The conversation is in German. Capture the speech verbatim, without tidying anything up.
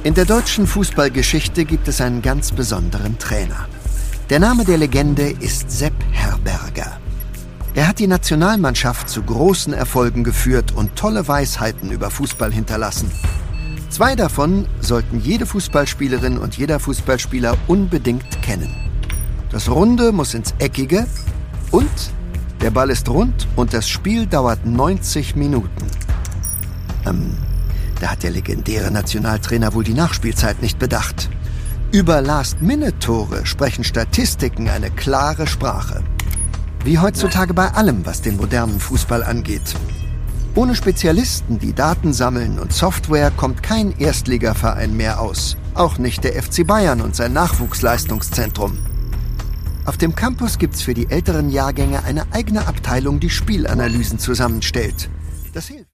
In der deutschen Fußballgeschichte gibt es einen ganz besonderen Trainer. Der Name der Legende ist Sepp Herberger. Er hat die Nationalmannschaft zu großen Erfolgen geführt und tolle Weisheiten über Fußball hinterlassen. Zwei davon sollten jede Fußballspielerin und jeder Fußballspieler unbedingt kennen. Das Runde muss ins Eckige und der Ball ist rund und das Spiel dauert neunzig Minuten. Ähm, da hat der legendäre Nationaltrainer wohl die Nachspielzeit nicht bedacht. Über Last-Minute-Tore sprechen Statistiken eine klare Sprache. Wie heutzutage bei allem, was den modernen Fußball angeht. Ohne Spezialisten, die Daten sammeln und Software, kommt kein Erstligaverein mehr aus. Auch nicht der F C Bayern und sein Nachwuchsleistungszentrum. Auf dem Campus gibt's für die älteren Jahrgänge eine eigene Abteilung, die Spielanalysen zusammenstellt. Das hilft.